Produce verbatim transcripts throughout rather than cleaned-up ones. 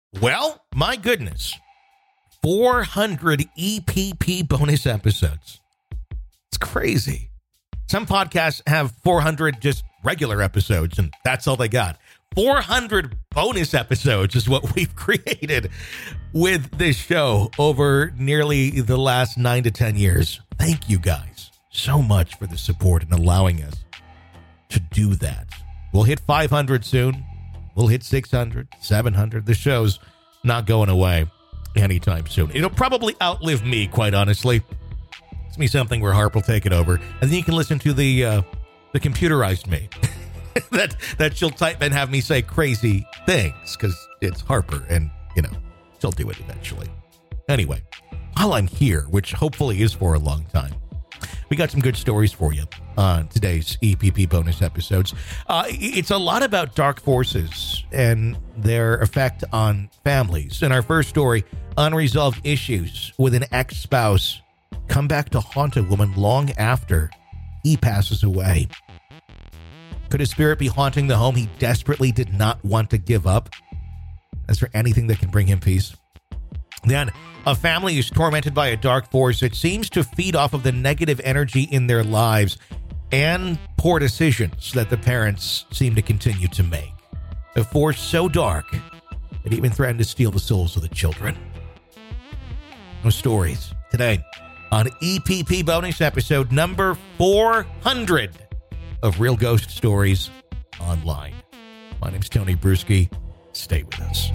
Well, my goodness. four hundred E P P bonus episodes. It's crazy. Some podcasts have four hundred just regular episodes, and that's all they got. four hundred bonus episodes is what we've created with this show over nearly the last nine to ten years. Thank you guys so much for the support and allowing us to do that. We'll hit five hundred soon. We'll hit six hundred, seven hundred. The show's not going away anytime soon. It'll probably outlive me, quite honestly. It's me something where Harp will take it over, and then you can listen to the uh, the computerized me. that that she'll type and have me say crazy things because it's Harper, and you know she'll do it eventually. Anyway, while I'm here, which hopefully is for a long time, we got some good stories for you on today's E P P bonus episodes. Uh, it's a lot about dark forces and their effect on families. In our first story, unresolved issues with an ex-spouse come back to haunt a woman long after he passes away. Could his spirit be haunting the home he desperately did not want to give up? Is there anything that can bring him peace? Then, a family is tormented by a dark force that seems to feed off of the negative energy in their lives and poor decisions that the parents seem to continue to make. A force so dark it even threatened to steal the souls of the children. Those stories today on E P P bonus episode number four hundred of Real Ghost Stories Online. My name's Tony Bruschi. Stay with us.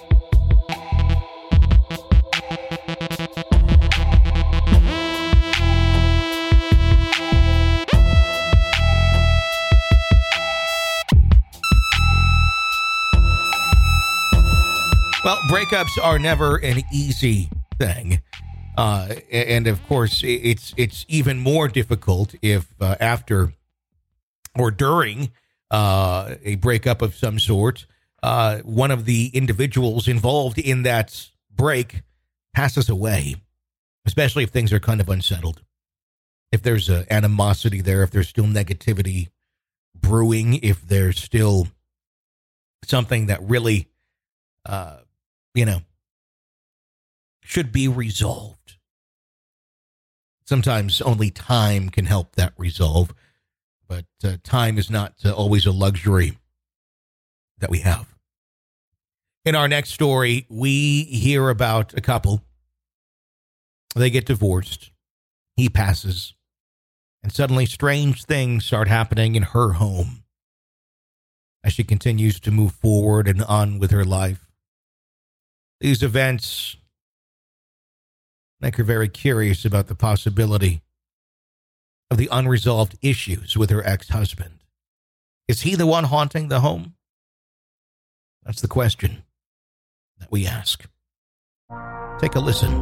Well, breakups are never an easy thing. Uh, and of course, it's it's even more difficult if uh, after or during uh, a breakup of some sort, uh, one of the individuals involved in that break passes away, especially if things are kind of unsettled. If there's uh, animosity there, if there's still negativity brewing, if there's still something that really, uh, you know, should be resolved. Sometimes only time can help that resolve, but uh, time is not uh, always a luxury that we have. In our next story, we hear about a couple. They get divorced. He passes. And suddenly strange things start happening in her home as she continues to move forward and on with her life. These events make her very curious about the possibility of the unresolved issues with her ex-husband. Is he the one haunting the home? That's the question that we ask. Take a listen.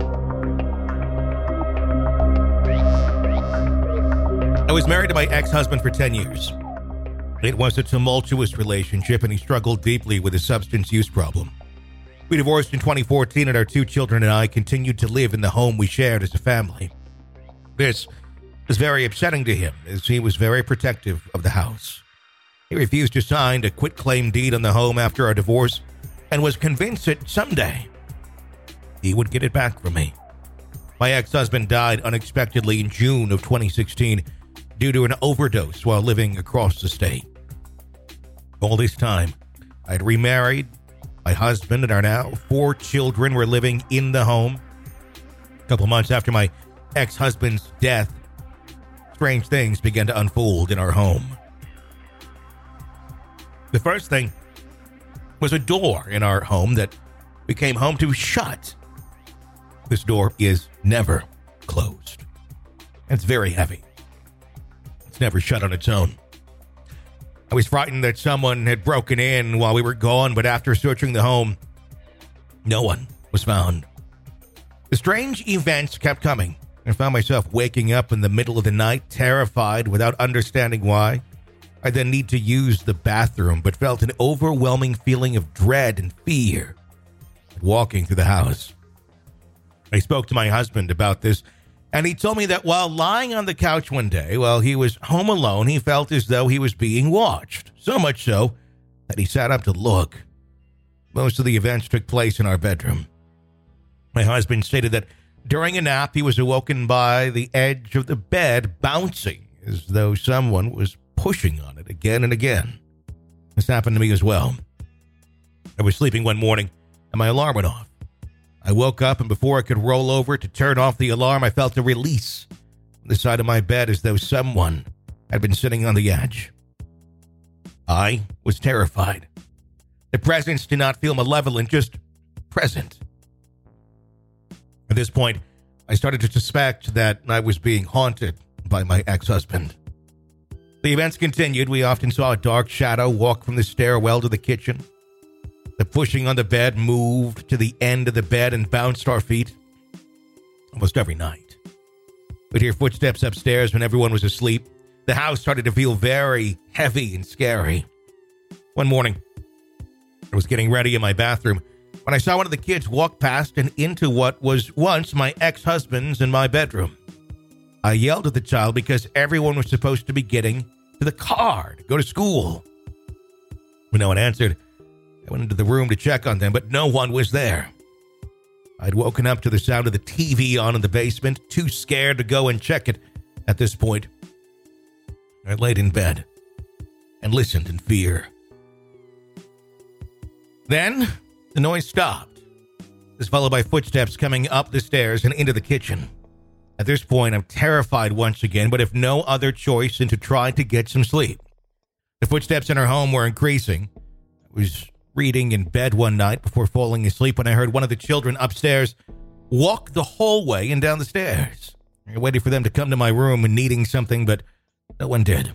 I was married to my ex-husband for ten years. It was a tumultuous relationship, and he struggled deeply with a substance use problem. We divorced in twenty fourteen, and our two children and I continued to live in the home we shared as a family. This was very upsetting to him, as he was very protective of the house. He refused to sign a quitclaim deed on the home after our divorce and was convinced that someday he would get it back from me. My ex-husband died unexpectedly in June of twenty sixteen due to an overdose while living across the state. All this time, I had remarried. My husband and our now four children were living in the home. A couple months after my ex-husband's death, strange things began to unfold in our home. The first thing was a door in our home that we came home to shut. This door is never closed. It's very heavy. It's never shut on its own. I was frightened that someone had broken in while we were gone, but after searching the home, no one was found. The strange events kept coming. I found myself waking up in the middle of the night, terrified without understanding why. I then need to use the bathroom, but felt an overwhelming feeling of dread and fear walking through the house. I spoke to my husband about this, and he told me that while lying on the couch one day while he was home alone, he felt as though he was being watched, so much so that he sat up to look. most of the events took place in our bedroom. My husband stated that during a nap, he was awoken by the edge of the bed bouncing as though someone was pushing on it again and again. This happened to me as well. I was sleeping one morning and my alarm went off. I woke up and before I could roll over to turn off the alarm, I felt a release on the side of my bed as though someone had been sitting on the edge. I was terrified. The presence did not feel malevolent, just present. At this point, I started to suspect that I was being haunted by my ex-husband. The events continued. We often saw a dark shadow walk from the stairwell to the kitchen. The pushing on the bed moved to the end of the bed and bounced our feet almost every night. We'd hear footsteps upstairs when everyone was asleep. The house started to feel very heavy and scary. One morning, I was getting ready in my bathroom when I saw one of the kids walk past and into what was once my ex-husband's in my bedroom. I yelled at the child because everyone was supposed to be getting to the car to go to school. When no one answered, I went into the room to check on them, but no one was there. I'd woken up to the sound of the T V on in the basement, too scared to go and check it at this point. I laid in bed and listened in fear. Then, the noise stopped. It was followed by footsteps coming up the stairs and into the kitchen. At this point, I'm terrified once again, but if no other choice than to try to get some sleep. The footsteps in our home were increasing. I was reading in bed one night before falling asleep when I heard one of the children upstairs walk the hallway and down the stairs. I waited for them to come to my room and needing something, but no one did.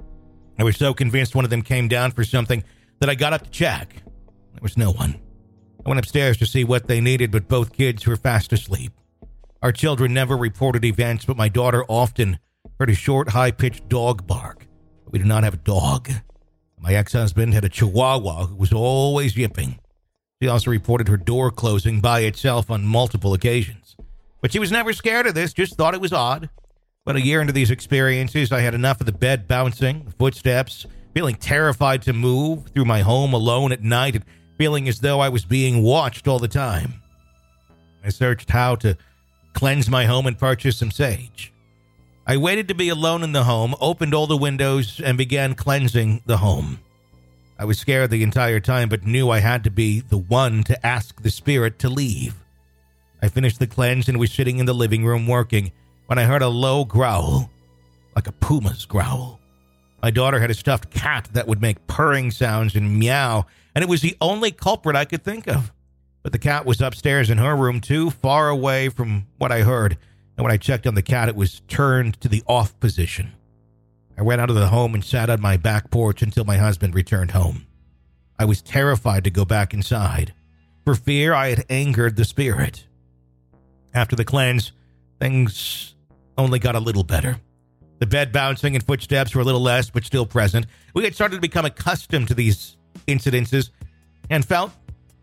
I was so convinced one of them came down for something that I got up to check. There was no one. I went upstairs to see what they needed, but both kids were fast asleep. Our children never reported events, but my daughter often heard a short, high-pitched dog bark. But we did not have a dog. My ex-husband had a chihuahua who was always yipping. She also reported her door closing by itself on multiple occasions. But she was never scared of this, just thought it was odd. But a year into these experiences, I had enough of the bed bouncing, the footsteps, feeling terrified to move through my home alone at night and feeling as though I was being watched all the time. I searched how to cleanse my home and purchase some sage. I waited to be alone in the home, opened all the windows, and began cleansing the home. I was scared the entire time, but knew I had to be the one to ask the spirit to leave. I finished the cleanse and was sitting in the living room working when I heard a low growl, like a puma's growl. My daughter had a stuffed cat that would make purring sounds and meow, and it was the only culprit I could think of. But the cat was upstairs in her room too, far away from what I heard, and when I checked on the cat, it was turned to the off position. I ran out of the home and sat on my back porch until my husband returned home. I was terrified to go back inside. For fear I had angered the spirit. After the cleanse, things only got a little better. The bed bouncing and footsteps were a little less, but still present. We had started to become accustomed to these incidences and felt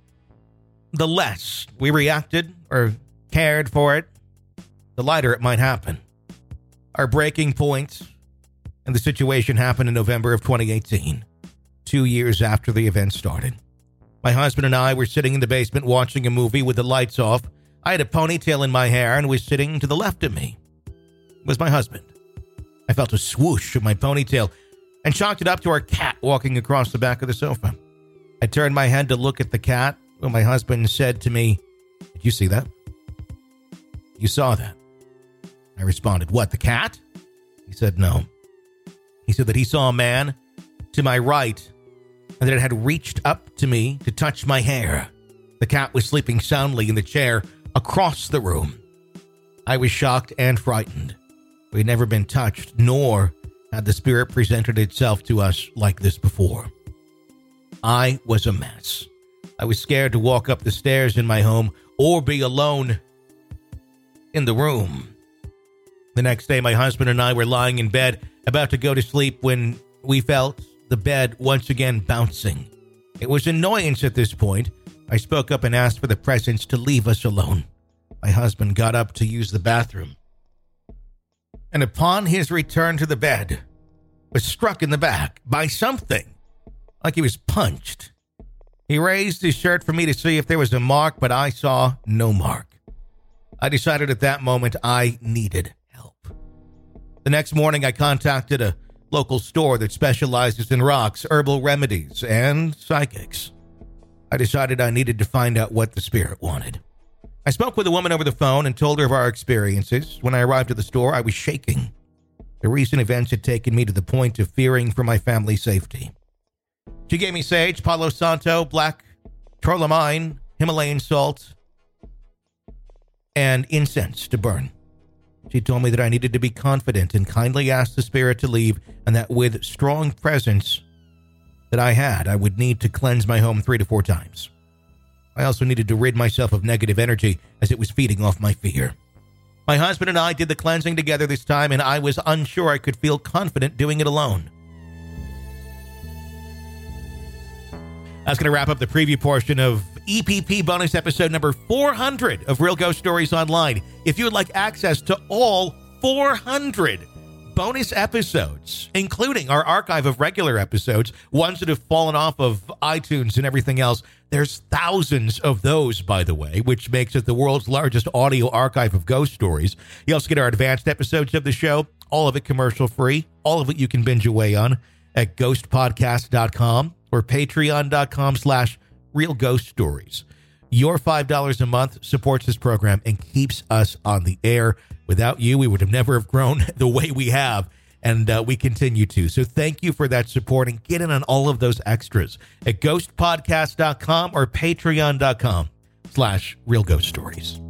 the less we reacted or cared for it, the lighter it might happen. Our breaking point and the situation happened in November of twenty eighteen, two years after the event started. My husband and I were sitting in the basement watching a movie with the lights off. I had a ponytail in my hair and was sitting to the left of me. It was my husband. I felt a swoosh of my ponytail and chalked it up to our cat walking across the back of the sofa. I turned my head to look at the cat when my husband said to me, "Did you see that?" "You saw that." I responded, "What, the cat?" He said, "No." He said that he saw a man to my right and that it had reached up to me to touch my hair. The cat was sleeping soundly in the chair across the room. I was shocked and frightened. We had never been touched, nor had the spirit presented itself to us like this before. I was a mess. I was scared to walk up the stairs in my home or be alone in the room. The next day, my husband and I were lying in bed, about to go to sleep, when we felt the bed once again bouncing. It was annoyance at this point. I spoke up and asked for the presence to leave us alone. My husband got up to use the bathroom, and upon his return to the bed, was struck in the back by something, like he was punched. He raised his shirt for me to see if there was a mark, but I saw no mark. I decided at that moment I needed help. The next morning, I contacted a local store that specializes in rocks, herbal remedies, and psychics. I decided I needed to find out what the spirit wanted. I spoke with a woman over the phone and told her of our experiences. When I arrived at the store, I was shaking. The recent events had taken me to the point of fearing for my family's safety. She gave me sage, Palo Santo, black tourmaline, Himalayan salt, and incense to burn. She told me that I needed to be confident and kindly ask the spirit to leave, and that with strong presence that I had, I would need to cleanse my home three to four times. I also needed to rid myself of negative energy as it was feeding off my fear. My husband and I did the cleansing together this time, and I was unsure I could feel confident doing it alone. That's going to wrap up the preview portion of E P P bonus episode number four hundred of Real Ghost Stories Online. If you would like access to all four hundred bonus episodes, including our archive of regular episodes, ones that have fallen off of iTunes and everything else, there's thousands of those, by the way, which makes it the world's largest audio archive of ghost stories. You also get our advanced episodes of the show, all of it commercial-free, all of it you can binge away on at ghost podcast dot com or patreon.com slash real ghost stories. Your five dollars a month supports this program and keeps us on the air. Without you, we would have never have grown the way we have, and uh, we continue to. So thank you for that support, and get in on all of those extras at ghost podcast dot com or patreon.com slash real ghost stories.